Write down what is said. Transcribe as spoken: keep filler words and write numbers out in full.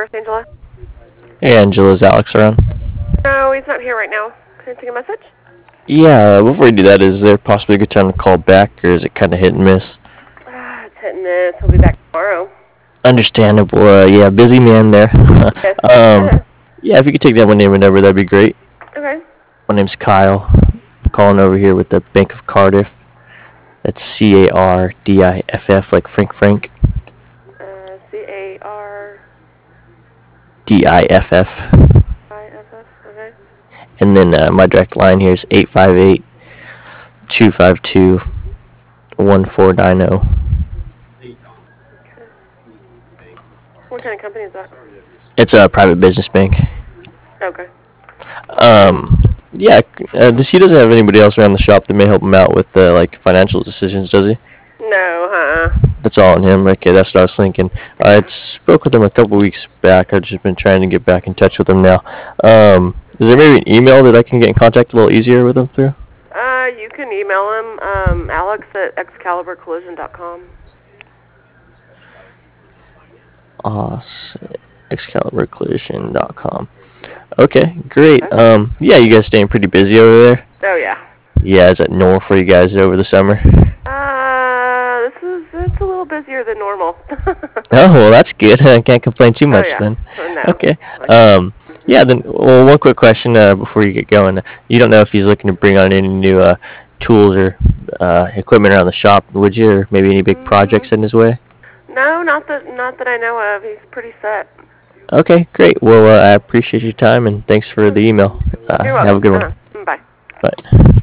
North Angela. Hey, Angela, is Alex around? No, he's not here right now. Can I take a message? Yeah, before we do that, is there possibly a good time to call back, or is it kind of hit and miss? Ah, it's hit and miss. He'll be back tomorrow. Understandable. Uh, yeah, busy man there. Yes. um, yeah, if you could take down my name and number, that'd be great. Okay. My name's Kyle. I'm calling over here with the Bank of Cardiff. That's C A R D I F F, like Frank Frank. Uh, C A R D I F F. I F F. Okay. And then uh, my direct line here is eight five eight, two five two, one four nine zero. Okay. What kind of company is that? It's a private business bank. Okay. Um, yeah, uh, this, he doesn't have anybody else around the shop that may help him out with uh, like financial decisions, does he? No, huh? That's all on him. Okay, that's what I was thinking. I had spoke with him a couple weeks back. I've just been trying to get back in touch with him now. Um, is there maybe an email that I can get in contact a little easier with him through? Uh, you can email him, um, Alex at excalibur collision dot com. Uh, excalibur collision dot com. Okay, great. Um, yeah, you guys staying pretty busy over there? Oh, yeah. Yeah, is that normal for you guys over the summer? Uh, this is, it's a little busier than normal. Oh, well, that's good. I can't complain too much oh, yeah. then. Oh, no. Okay. Um, yeah, then, well, one quick question uh, before you get going. You don't know if he's looking to bring on any new uh, tools or uh, equipment around the shop, would you? Or maybe any big projects in his way? No, not that, not that I know of. He's pretty set. Okay, great. Well, uh, I appreciate your time, and thanks for the email. Uh, You're welcome. have a good one. Uh-huh. Bye. Bye.